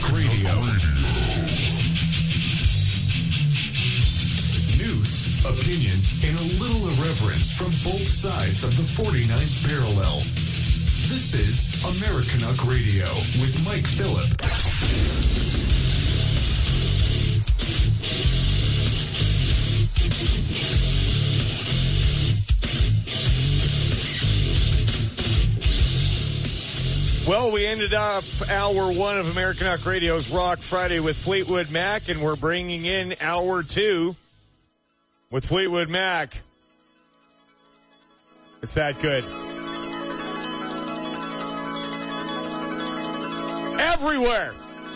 Radio. News, opinion, and a little irreverence from both sides of the 49th parallel. This is Americanuck Radio with Mike Phillip. Well, we ended up hour one of Americanuck Radio's Rock Friday with Fleetwood Mac, and we're bringing in hour two with Fleetwood Mac. It's that good. Everywhere.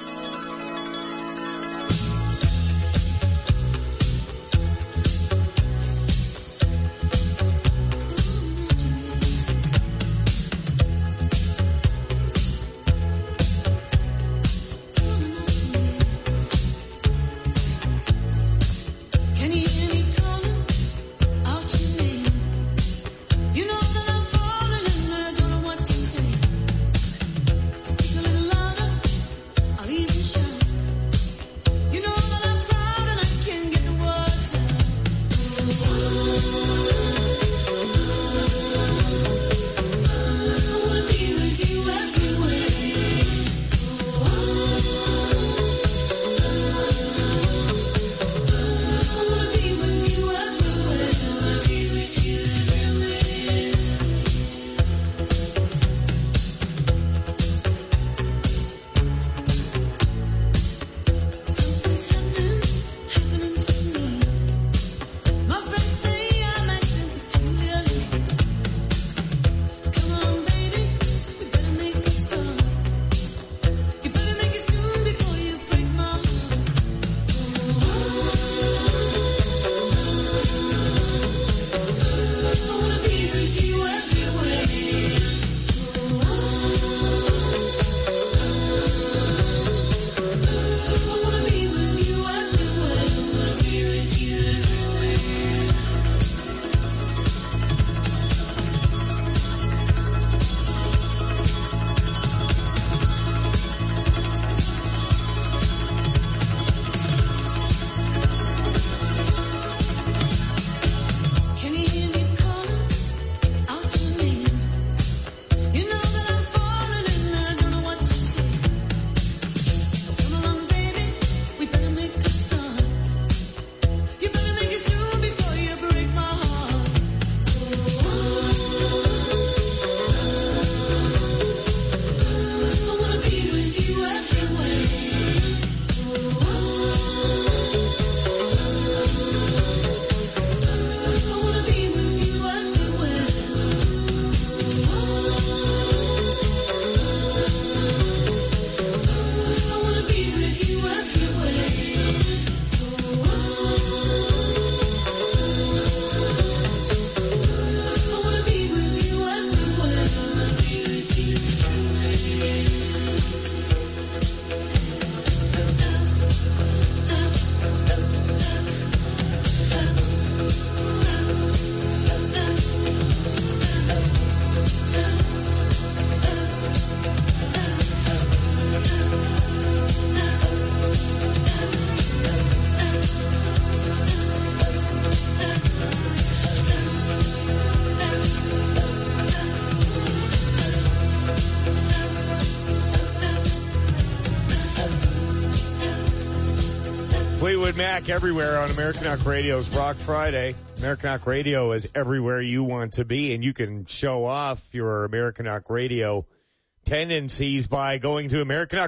Mac everywhere on Americanuck Radio's Rock Friday. Americanuck Radio is everywhere you want to be, and you can show off your Americanuck Radio tendencies by going to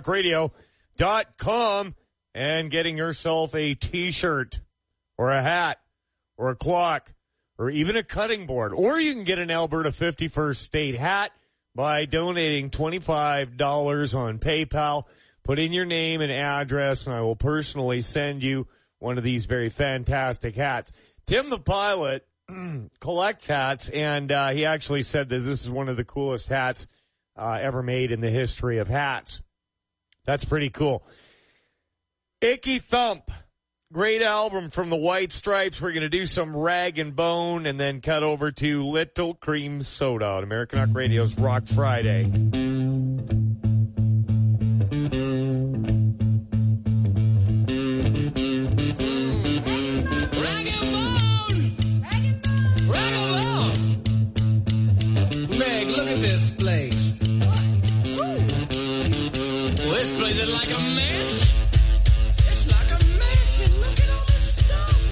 americanuckradio.com and getting yourself a T-shirt or a hat or a clock or even a cutting board. Or you can get an Alberta 51st State hat by donating $25 on PayPal. Put in your name and address, and I will personally send you one of these very fantastic hats. Tim the Pilot collects hats, and he actually said that this is one of the coolest hats ever made in the history of hats. That's pretty cool. Icky Thump, great album from the White Stripes. We're going to do some Rag and Bone and then cut over to Little Cream Soda on Americanuck Radio's Rock Friday. a mansion. It's like a mansion. Look at all this stuff.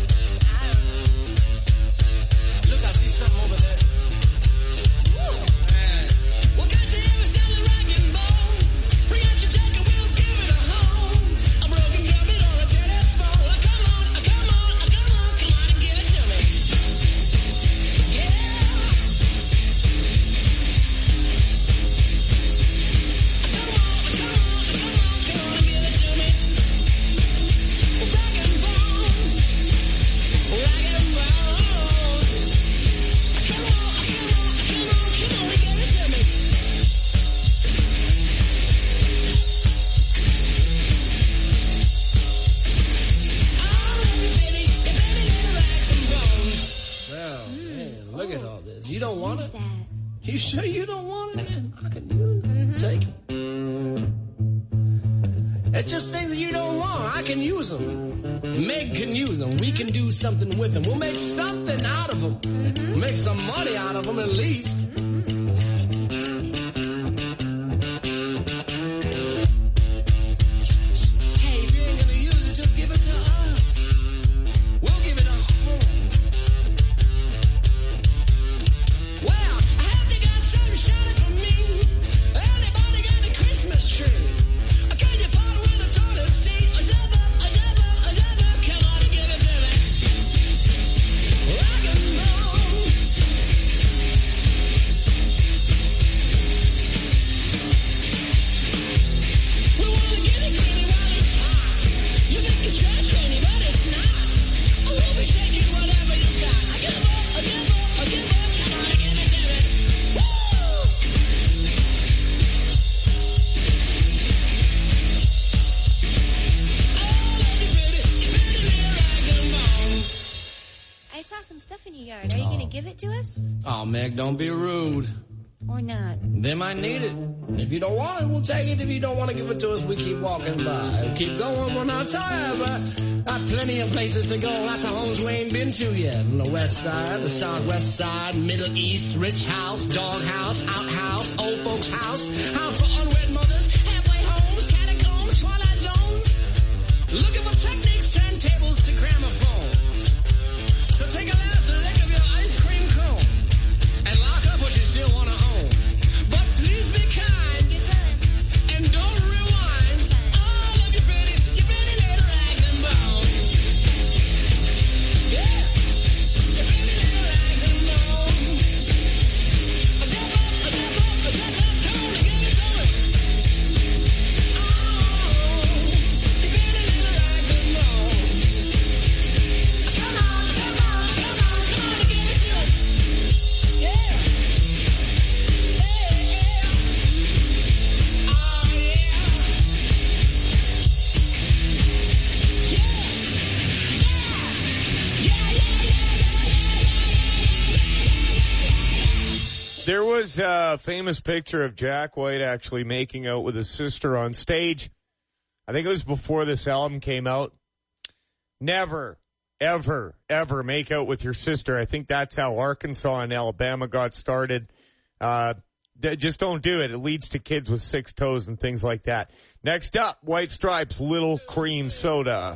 Look, I see something over there. Woo, man. Well, got to hear the sound of rock and bone. Bring out your jacket, we'll give it a home. A broken trumpet on a telephone. Come on, come on, come on, come on and give it to me. Yeah. Come on, come on, come on, come on and give it to me. Rock and bone. Rock and bone. Come on, come on, come on, come on and give it to me. Well, man, look at all this. You don't want it? You sure you don't want it, man? I can use it. Take it. It's just things that you don't want. I can use them. Meg can use them. We can do something with them. We'll make something out of them. Make some money out of them at least. Hey, if you ain't gonna use it, just give it to us. We'll give it a home. Well, I hope they got something shining for me. Anybody got a Christmas tree? Can you part with a toilet seat? A jump up, a jump up, a jump up. Come on and give it to me. Rock and roll. We wanna get it clean while it's hot. You think it's trash cleaning, but it's not. We'll be taking whatever you got. I give up, I give up, I give up. Come on and give it to me. Woo! I saw some stuff in your yard. Are you going to give it to us? Oh, Meg, don't be rude. Or not? They might need it. If you don't want it, we'll take it. If you don't want to give it to us, we keep walking by. We'll keep going, we're not tired, but got plenty of places to go. Lots of homes we ain't been to yet. On the west side, the southwest side, Middle East, rich house, dog house, outhouse, old folks house, house for unwed mothers, halfway homes, catacombs, twilight zones. Looking for techniques, turntables to gramophones. So take a last lick of your ice cream cone and lock up what you still want to own. But please be kind Good time. and don't rewind. All of your pretty little rags and bones. Yeah, your pretty little rags and bones. A jump up, a jump up, a jump up. Come on and give it to me. Oh, your pretty little rags and bones. Come on, come on, come on, come on and give it to us. Yeah. Yeah, yeah. Oh, yeah. There was a famous picture of Jack White actually making out with his sister on stage. I think it was before this album came out. Never, ever, ever make out with your sister. I think that's how Arkansas and Alabama got started. Just don't do it. It leads to kids with 6 toes and things like that. Next up, White Stripes, Little Cream Soda.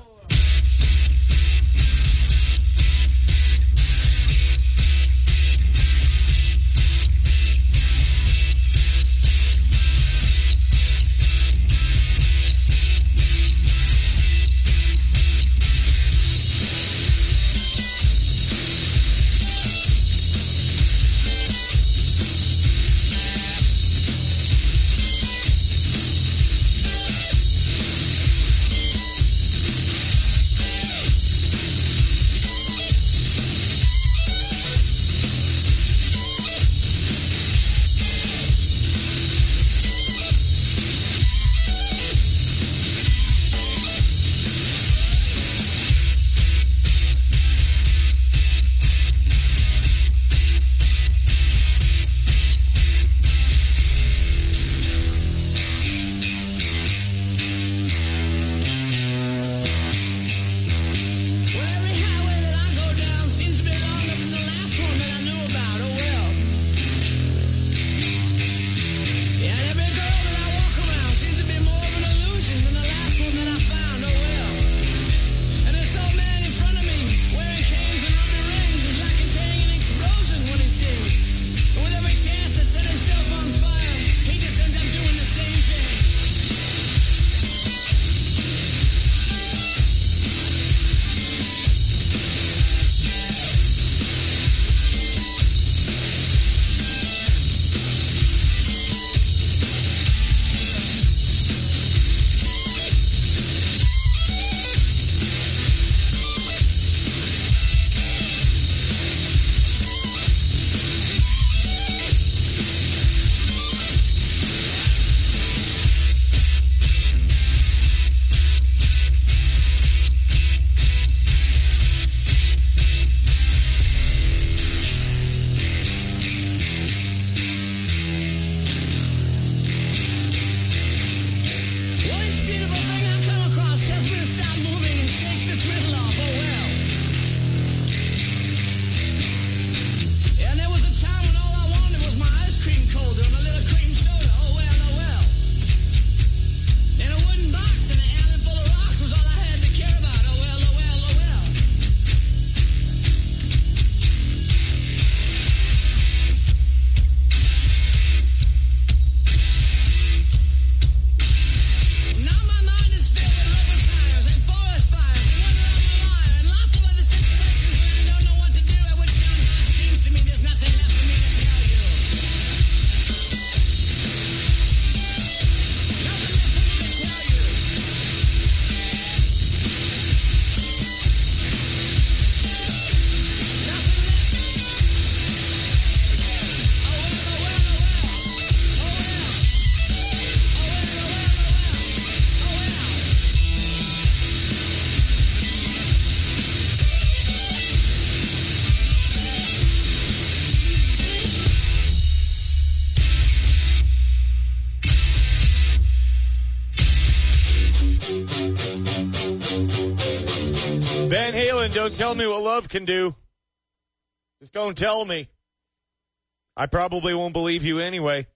Van Halen, don't tell me what love can do. Just don't tell me. I probably won't believe you anyway.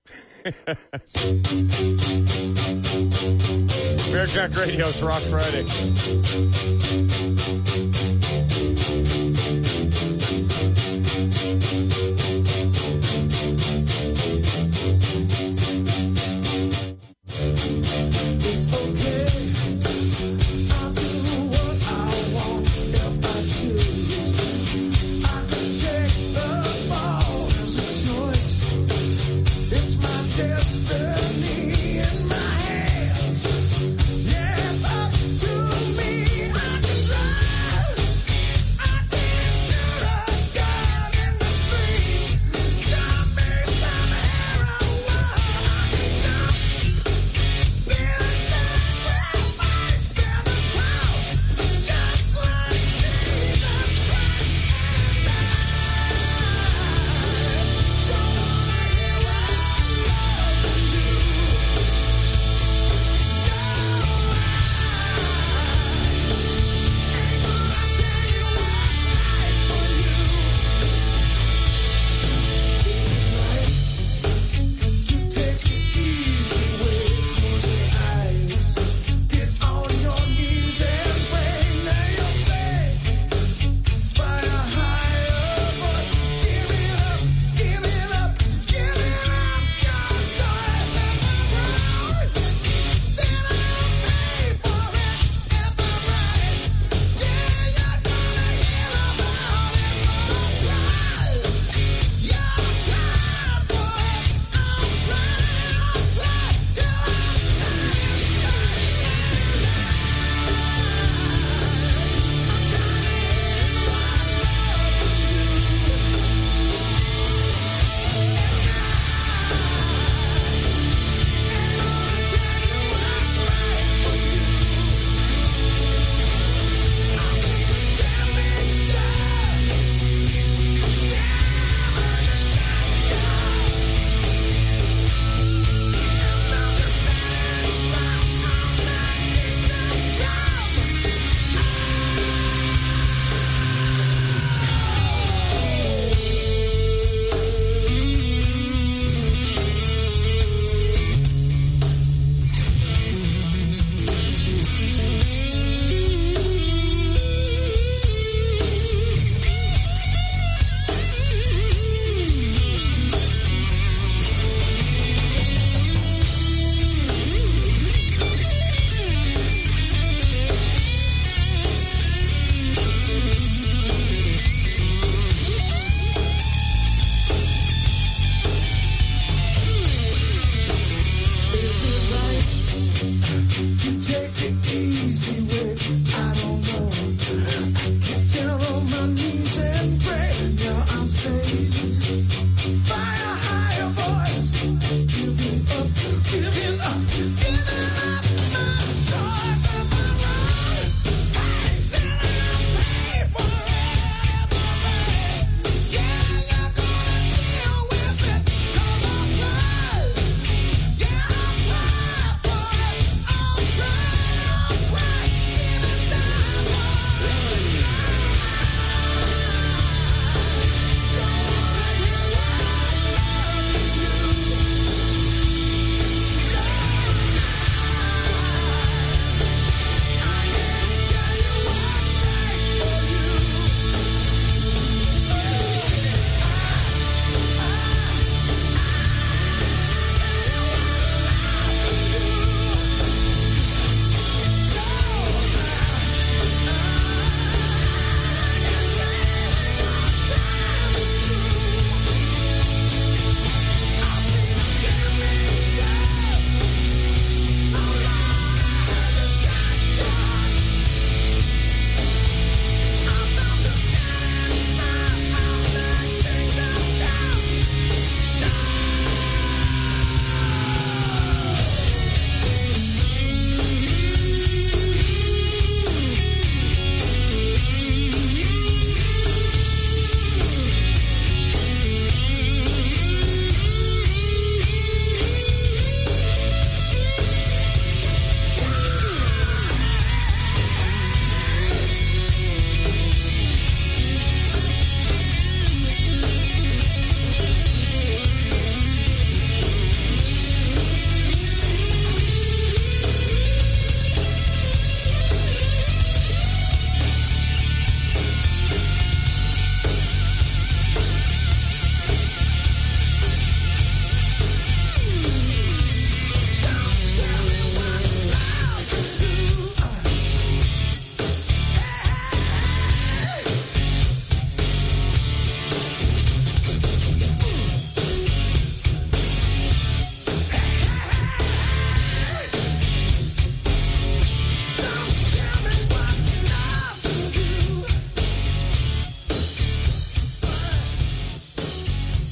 American Radio's Rock Friday. It's okay. I'll do what I want if I choose. I can take the fall as a choice. It's my destiny in my hands. Yes, up to me. I can try.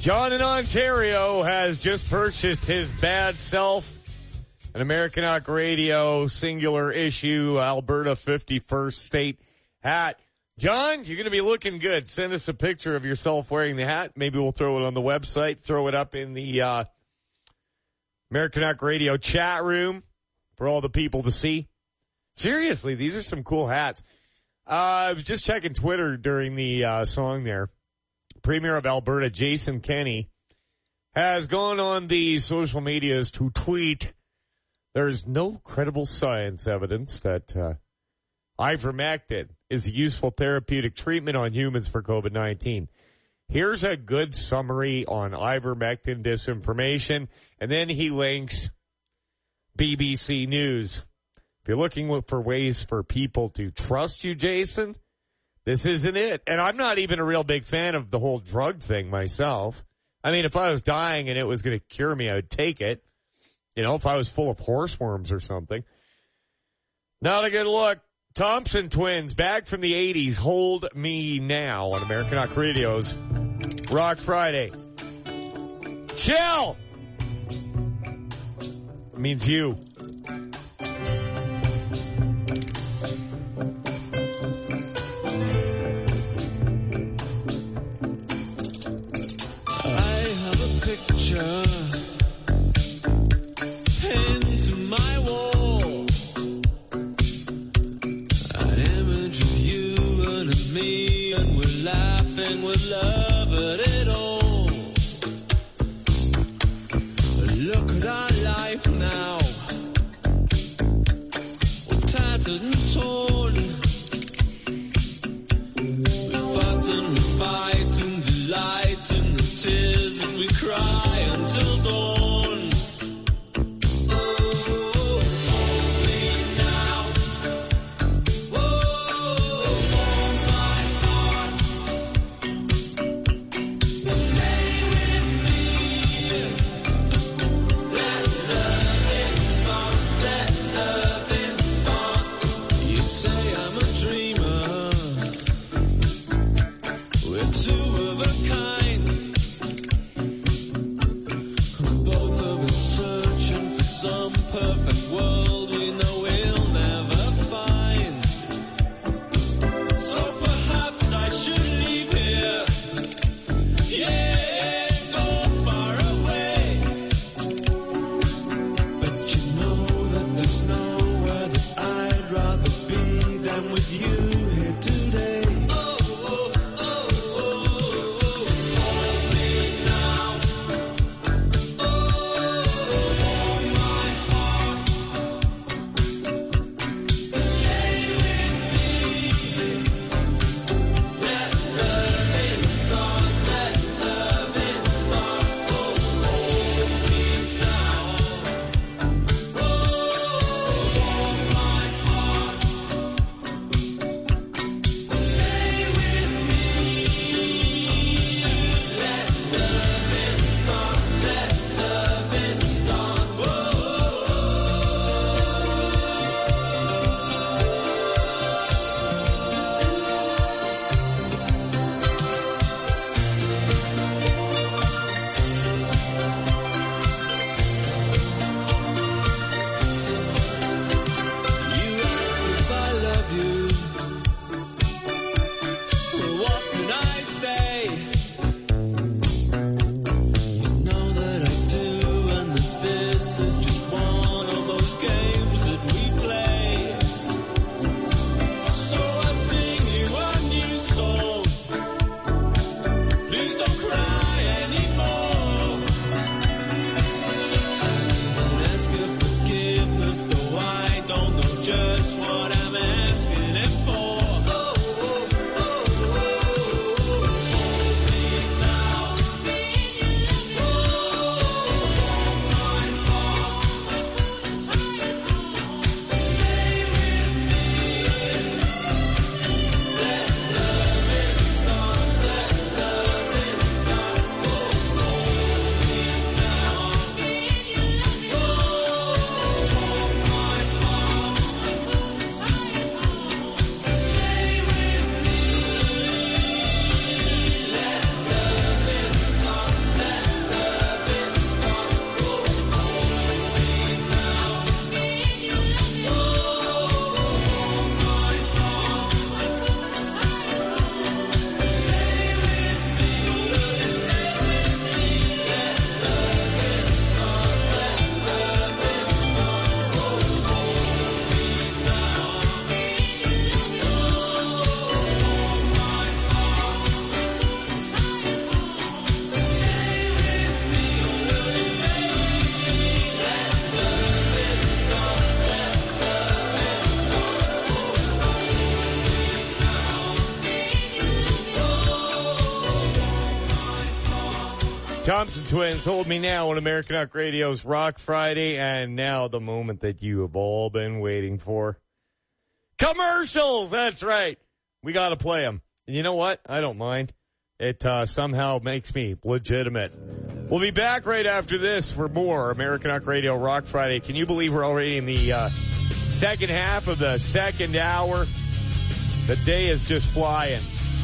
John in Ontario has just purchased his bad self an American Hawk Radio singular issue Alberta 51st State hat. John, you're going to be looking good. Send us a picture of yourself wearing the hat. Maybe we'll throw it on the website, throw it up in the American Hawk Radio chat room for all the people to see. Seriously, these are some cool hats. I was just checking Twitter during the song there. Premier of Alberta, Jason Kenney, has gone on the social medias to tweet, "There's no credible science evidence that ivermectin is a useful therapeutic treatment on humans for COVID-19. Here's a good summary on ivermectin disinformation." And then he links BBC News. If you're looking for ways for people to trust you, Jason, this isn't it. And I'm not even a real big fan of the whole drug thing myself. I mean, if I was dying and it was going to cure me, I would take it. You know, if I was full of horseworms or something. Not a good look. Thompson Twins, back from the 80s, Hold Me Now on American Hawk Radio's Rock Friday. Chill! It means you. I have a picture pinned to my wall. An image of you and of me, and we're laughing with love at it all. Look at our life now, all tattered and torn. We fuss and we fight and delight in the tears that we cry until dawn. Oh, hold me now. Oh, hold my heart. Stay with me. Let loving start. Let loving start. You said Thompson Twins, Hold Me Now on American Rock Radio's Rock Friday, and now the moment that you have all been waiting for. Commercials! That's right. We got to play them. And you know what? I don't mind. It somehow makes me legitimate. We'll be back right after this for more American Rock Radio Rock Friday. Can you believe we're already in the second half of the second hour? The day is just flying.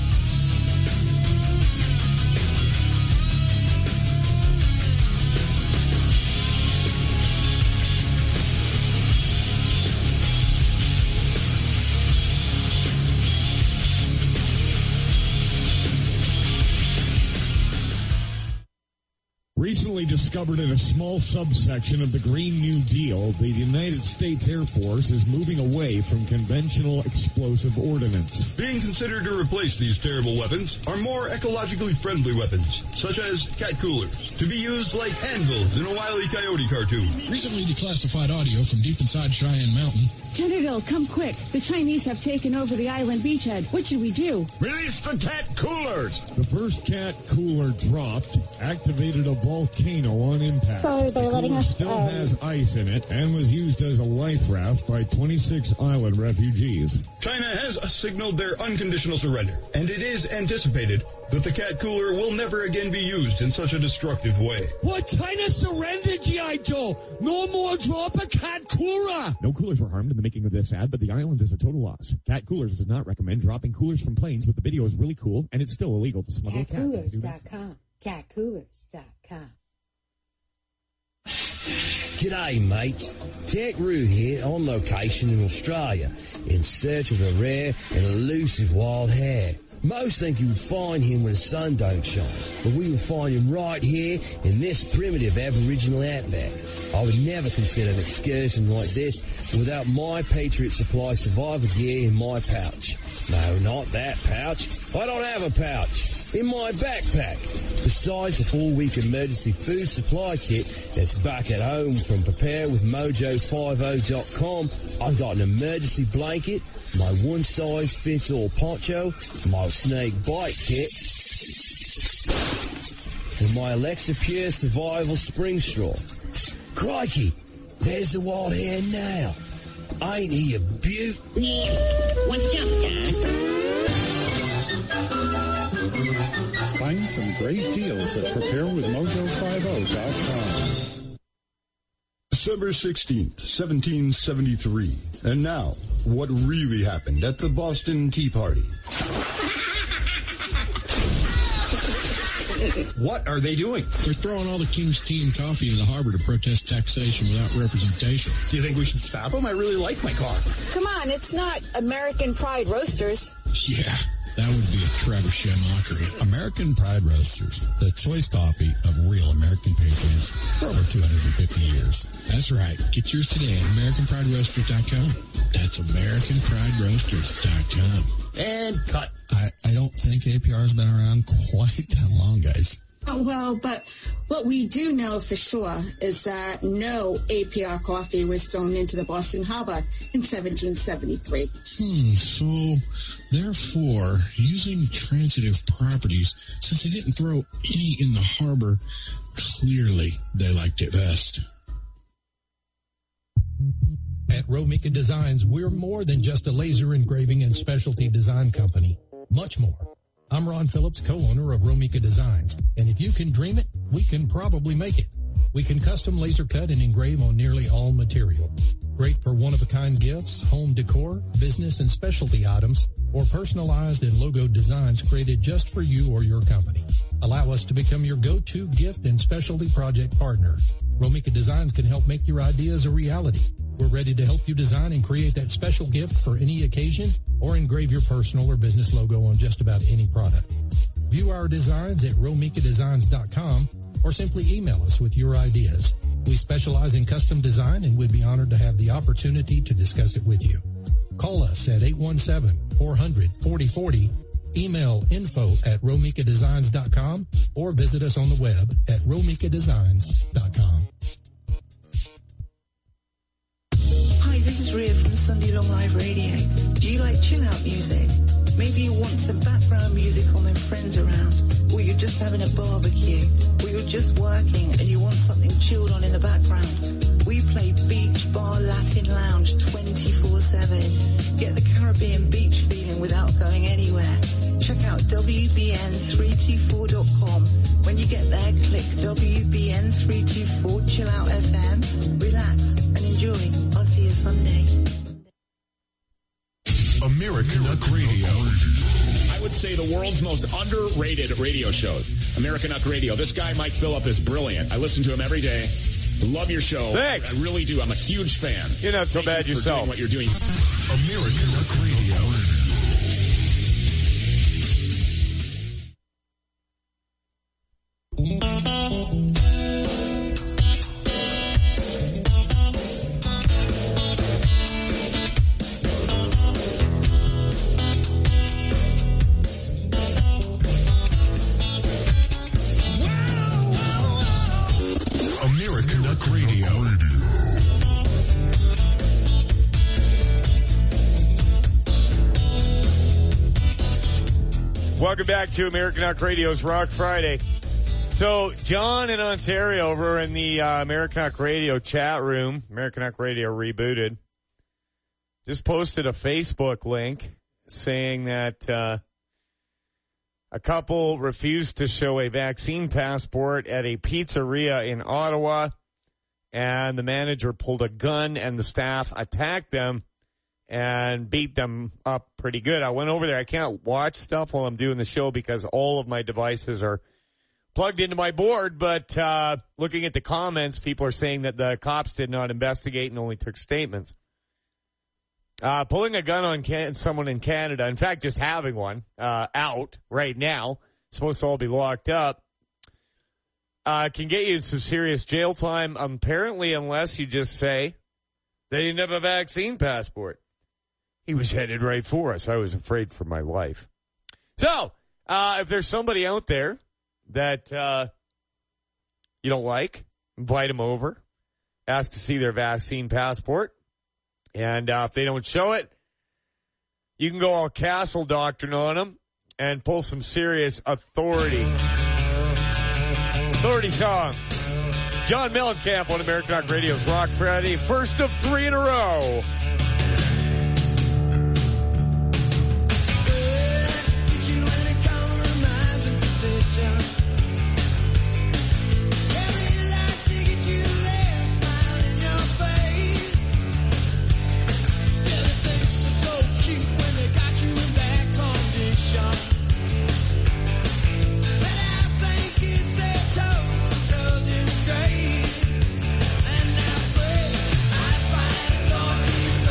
Recently discovered in a small subsection of the Green New Deal, the United States Air Force is moving away from conventional explosive ordnance. Being considered to replace these terrible weapons are more ecologically friendly weapons, such as cat coolers, to be used like anvils in a Wile E. Coyote cartoon. Recently declassified audio from deep inside Cheyenne Mountain. General, come quick. The Chinese have taken over the island beachhead. What should we do? Release the cat coolers! The first cat cooler dropped, activated a volcano on impact. So they're the letting cooler us still has ice in it and was used as a life raft by 26 island refugees. China has signaled their unconditional surrender, and it is anticipated that the cat cooler will never again be used in such a destructive way. What? China surrendered, G.I. Joe! No more drop a cat cooler! No coolers were harmed in the making of this ad, but the island is a total loss. Cat Coolers does not recommend dropping coolers from planes, but the video is really cool, and it's still illegal to smuggle a cat. CatCoolers.com. CatCoolers.com. G'day, mates. Tech Roo here, on location in Australia, in search of a rare and elusive wild hare. Most think you would find him when the sun don't shine, but we will find him right here in this primitive Aboriginal outback. I would never consider an excursion like this without my Patriot Supply survivor gear in my pouch. No, not that pouch. I don't have a pouch. In my backpack. Besides the 4-week emergency food supply kit that's back at home from preparewithmojo50.com, I've got an emergency blanket, my one-size-fits-all poncho, my snake bite kit, and my Alexa Pure Survival Spring Straw. Crikey, there's the wild hare now. Ain't he a beaut? What's up, Dad? Find some great deals at preparewithmojo50.com. December 16th, 1773. And now, what really happened at the Boston Tea Party. What are they doing? They're throwing all the King's tea and coffee in the harbor to protest taxation without representation. Do you think we should stop them? I really like my car. Come on, it's not American Pride Roasters. Yeah, that would be a trebuchet mockery. American Pride Roasters, the choice coffee of real American patriots for over 250 years. That's right. Get yours today at AmericanPrideRoasters.com. That's AmericanPrideRoasters.com. And cut. I don't think APR has been around quite that long, guys. Oh, well, but what we do know for sure is that no APR coffee was thrown into the Boston Harbor in 1773. So, therefore, using transitive properties, since they didn't throw any in the harbor, clearly they liked it best. At Romika Designs, we're more than just a laser engraving and specialty design company. Much more. I'm Ron Phillips, co-owner of Romika Designs, and if you can dream it, we can probably make it. We can custom laser cut and engrave on nearly all material. Great for one-of-a-kind gifts, home decor, business and specialty items, or personalized and logo designs created just for you or your company. Allow us to become your go-to gift and specialty project partner. Romika Designs can help make your ideas a reality. We're ready to help you design and create that special gift for any occasion or engrave your personal or business logo on just about any product. View our designs at RomikaDesigns.com or simply email us with your ideas. We specialize in custom design and we'd be honored to have the opportunity to discuss it with you. Call us at 817-400-4040, email info@RomikaDesigns.com, or visit us on the web at RomikaDesigns.com. Hi, this is Rhea from Sunday Long Live Radio. Do you like chill-out music? Maybe you want some background music on when friends are around. or you're just having a barbecue, or you're just working and you want something chilled on in the background, we play Beach Bar Latin Lounge 24/7. Get the Caribbean beach feeling without going anywhere. Check out WBN324.com. When you get there, click WBN324 Chill Out FM. Relax and enjoy. I'll see you Sunday. American Uck Radio. I would say the world's most underrated radio shows. American Uck Radio. This guy, Mike Phillip, is brilliant. I listen to him every day. Love your show. Thanks. I really do. I'm a huge fan. You're not so bad you yourself. For doing what you're doing. American Uck Radio. American Uck Radio. Welcome back to American Uck Radio's Rock Friday. So, John in Ontario over in the American Uck Radio chat room, American Uck Radio Rebooted, just posted a Facebook link saying that a couple refused to show a vaccine passport at a pizzeria in Ottawa, and the manager pulled a gun and the staff attacked them and beat them up pretty good. I went over there. I can't watch stuff while I'm doing the show because all of my devices are plugged into my board, but looking at the comments, people are saying that the cops did not investigate and only took statements. Pulling a gun on someone in Canada, in fact, just having one out right now, supposed to all be locked up, can get you in some serious jail time, apparently, unless you just say they didn't have a vaccine passport. He was headed right for us. I was afraid for my life. So, if there's somebody out there that you don't like, invite them over, ask to see their vaccine passport, and if they don't show it, you can go all castle doctrine on them and pull some serious authority. Authority song. John Mellencamp on American Rock Radio's Rock Friday, first of 3 in a row. And I swear I find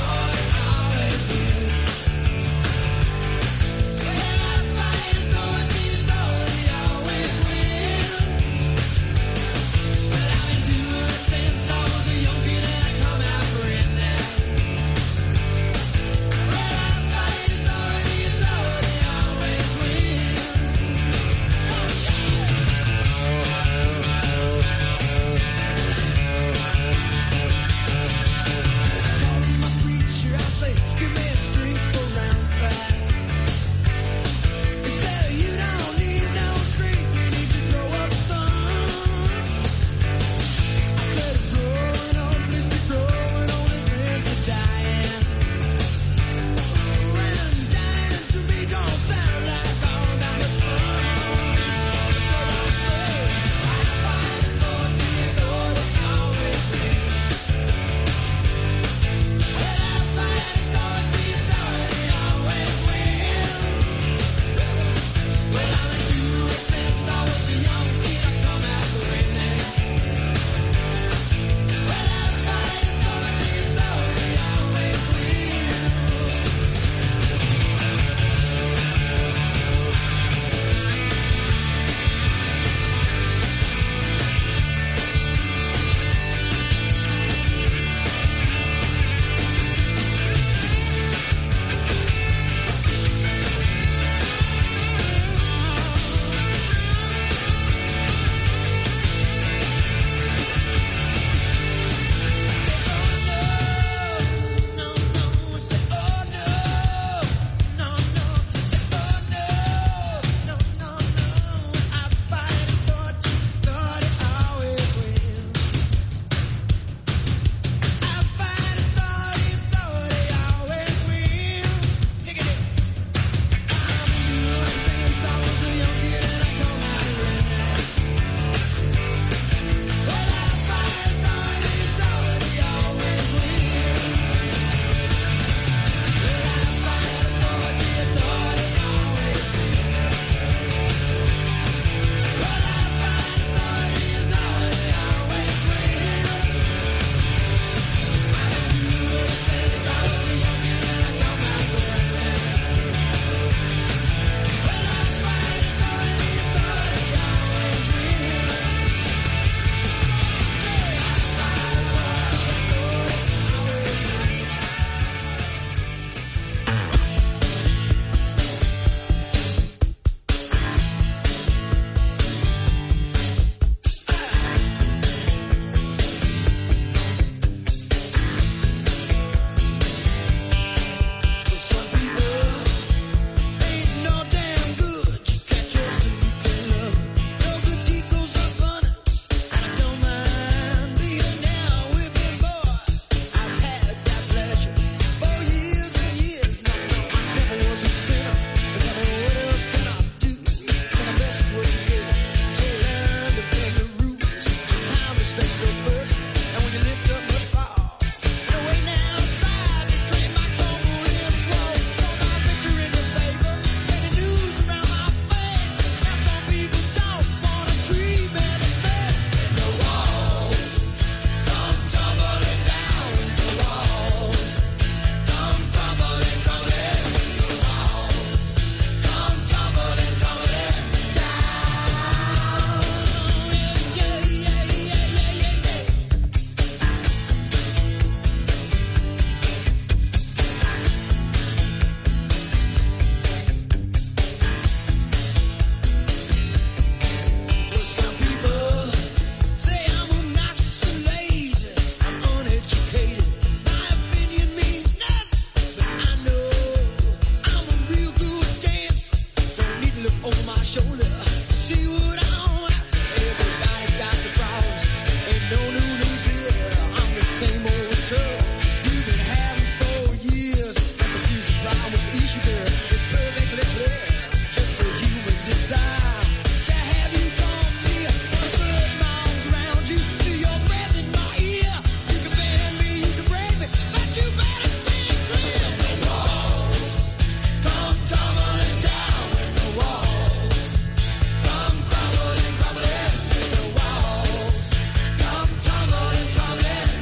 Each girl is perfectly clear, just a human desire to have you come near. Wanna put my arms around you, feel your breath in my ear. You can bend me, you can break me, but you better stay clear. The walls come tumbling down when the walls come crumbling, crumbling. The walls come tumbling, tumbling,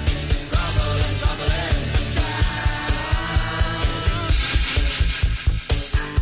crumbling, crumbling down.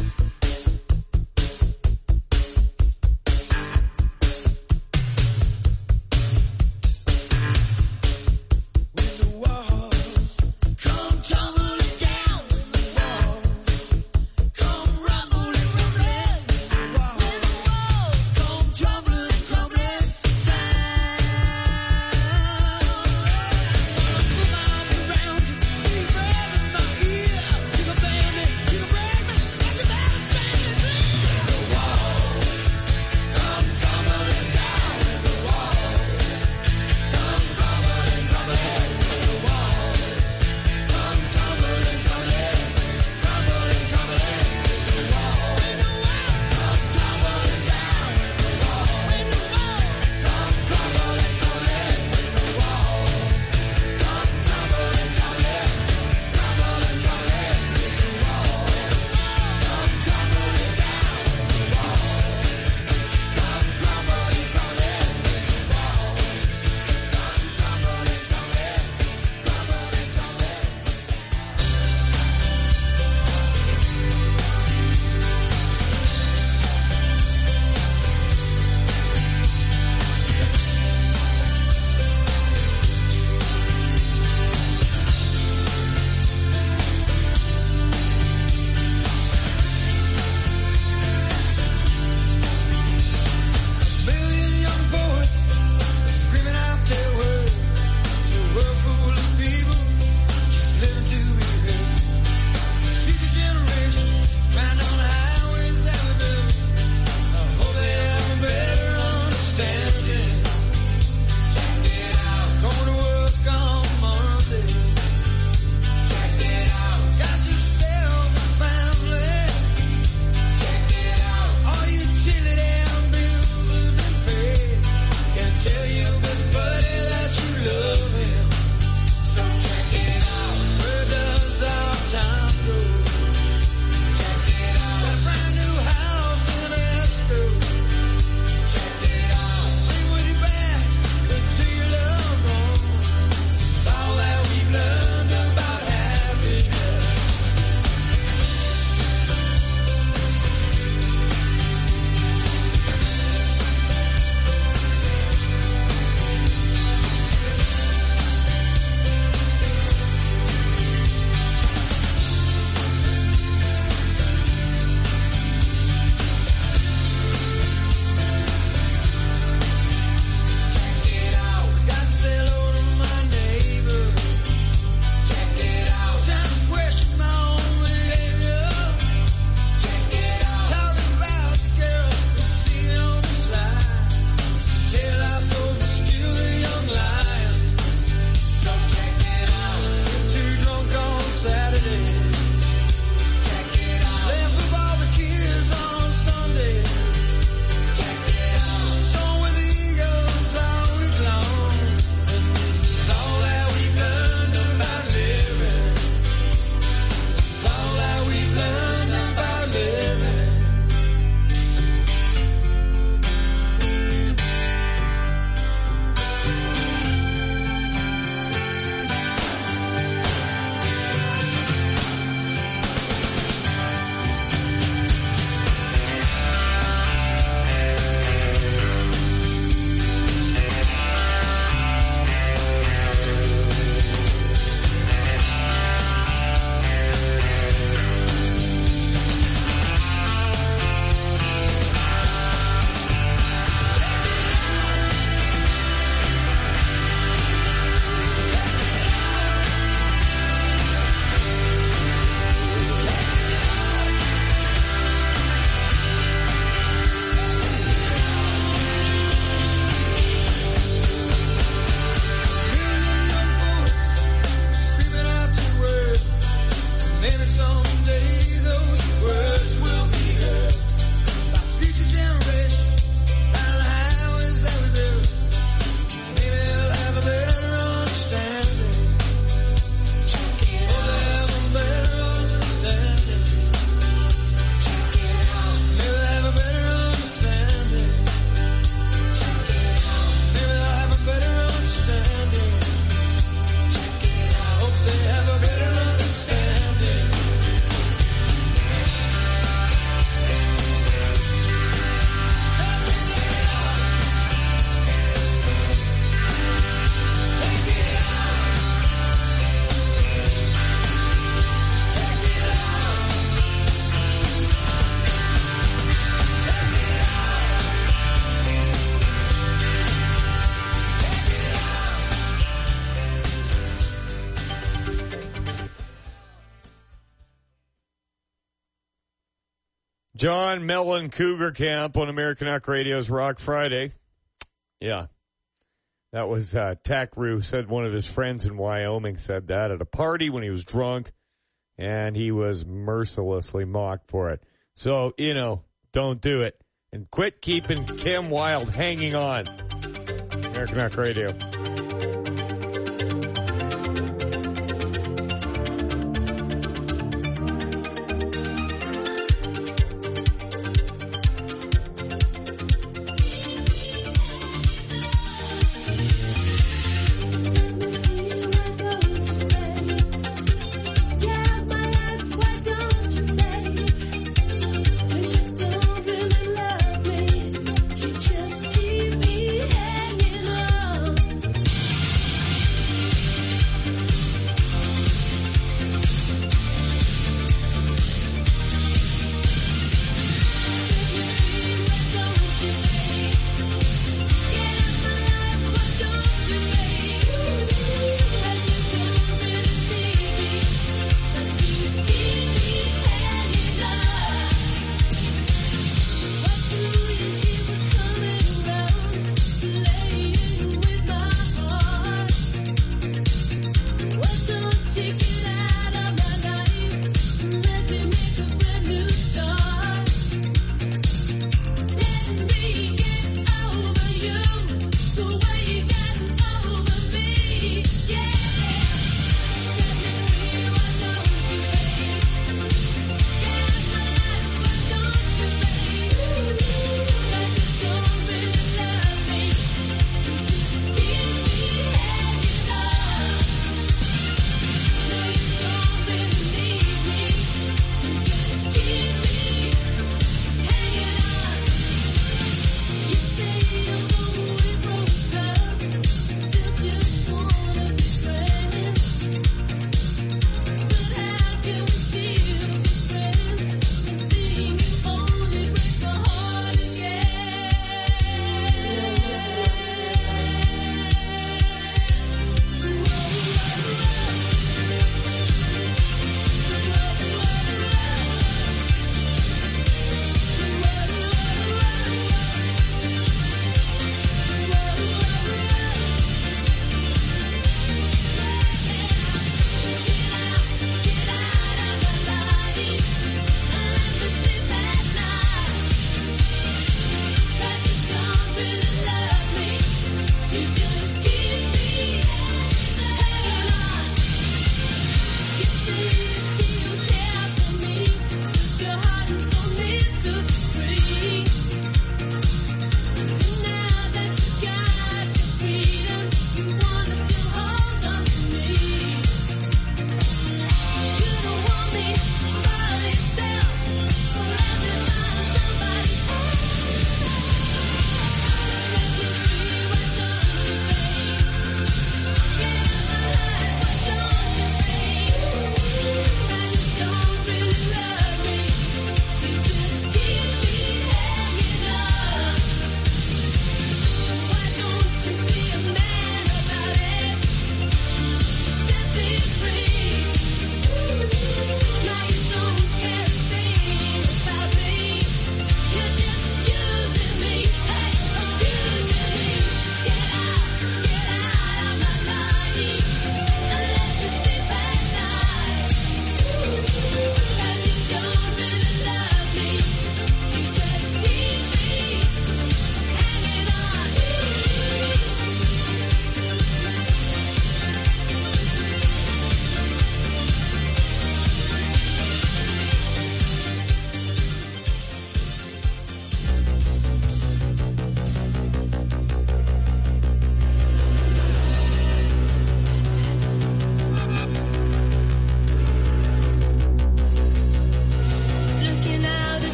John Mellon Cougar Camp on American Rock Radio's Rock Friday. Yeah. That was Tack Roo said one of his friends in Wyoming said that at a party when he was drunk, and he was mercilessly mocked for it. So, don't do it. And quit keeping Kim Wilde hanging on. American Rock Radio.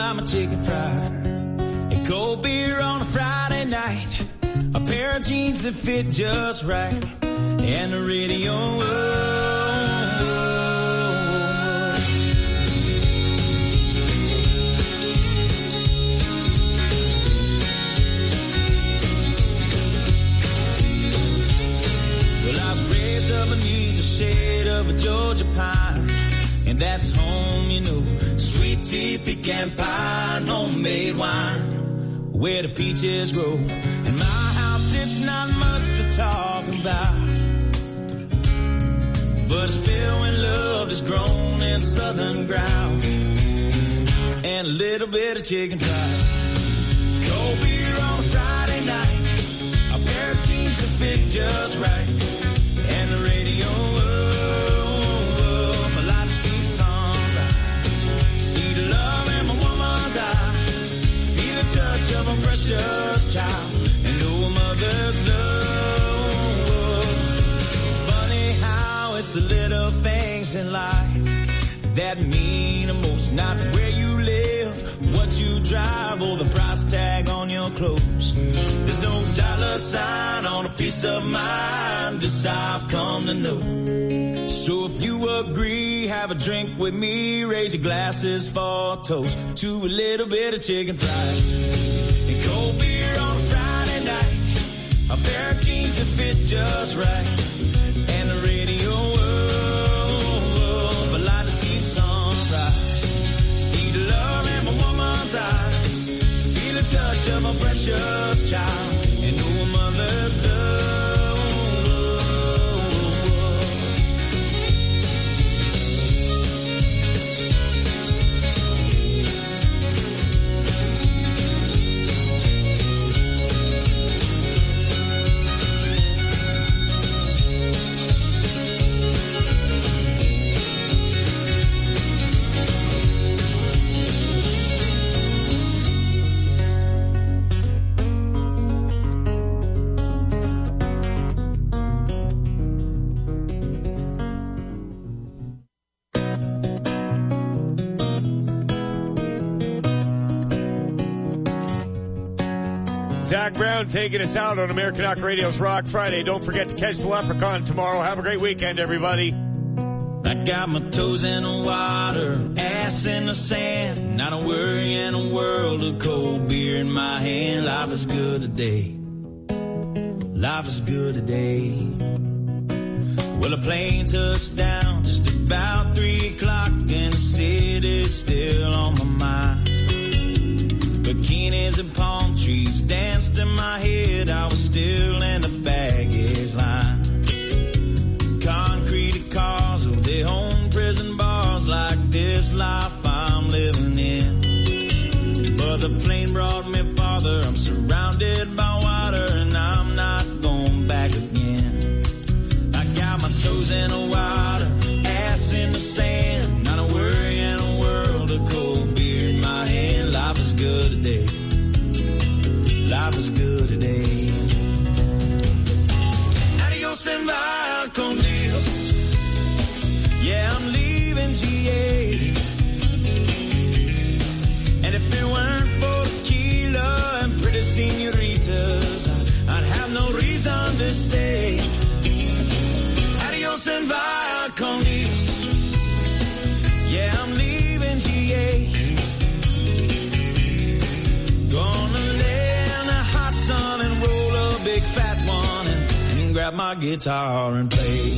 buy my chicken fried. A cold beer on a Friday night. A pair of jeans that fit just right. And the radio. Well, I was raised up beneath the shade of a Georgia pine. And that's home, you know. Sweet tea, pecan pie, and homemade wine. Where the peaches grow. In my house, it's not much to talk about. But it's filled with love that's grown in southern ground. And a little bit of chicken fried. Cold beer on a Friday night. A pair of jeans that fit just right. And the radio. I like to see sunrise. See the love in my woman's eyes. Feel the touch of a precious child. And know a mother's love. It's funny how it's the little things in life that mean the most. Not where you live, what you drive, or the price tag on your clothes. There's no dollar sign on a piece of mind. This I've come to know. So if you agree, have a drink with me. Raise your glasses for a toast to a little bit of chicken fried. And cold beer on a Friday night. A pair of jeans that fit just right. And the radio. I like to see sunrise. See the love in my woman's eyes. Feel the touch of a precious child. And know a mother's love. Zach Brown taking us out on American Rock Radio's Rock Friday. Don't forget to catch the Leprechaun tomorrow. Have a great weekend, everybody. I got my toes in the water, ass in the sand. Not a worry in a world of cold beer in my hand. Life is good today. Life is good today. Well, a plane touched down just about 3 o'clock, and the city's still on my mind. Bikinis and palm trees danced in my head. I was still in the baggage line. Concrete cars, oh, they own prison bars like this life I'm living in. But the plane brought me farther. I'm surrounded by water and I'm not going back again. I got my toes in the water, ass in the sand. Not a worry in a world of cold beer in my hand. Life is good today. Life is good today. Adios and vaya con Dios. Yeah, I'm leaving GA. And if it weren't for tequila and pretty senoritas, I'd have no reason to stay. Adios and vaya con Dios. Yeah, I'm leaving GA. Gonna lay in the hot sun and roll a big fat one and grab my guitar and play.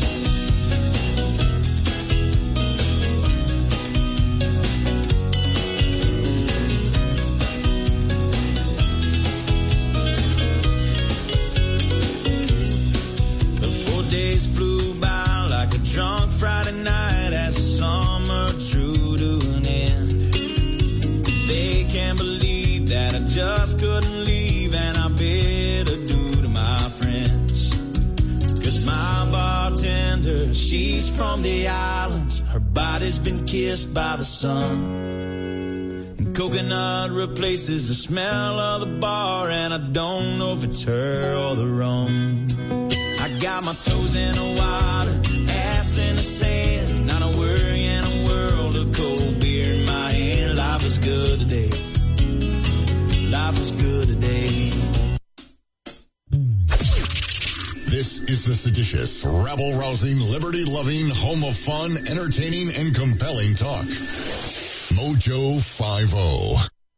The 4 days flew by like a drunk Friday night as the summer drew to an end. They can't believe that I just couldn't leave, and I bid adieu to my friends. 'Cause my bartender, she's from the islands. Her body's been kissed by the sun. And coconut replaces the smell of the bar, and I don't know if it's her or the rum. I got my toes in the water, ass in the sand. Not a worry in a world of cold beer in my hand. Life is good today. is the seditious, rabble-rousing, liberty-loving, home of fun, entertaining, and compelling talk. Mojo 50.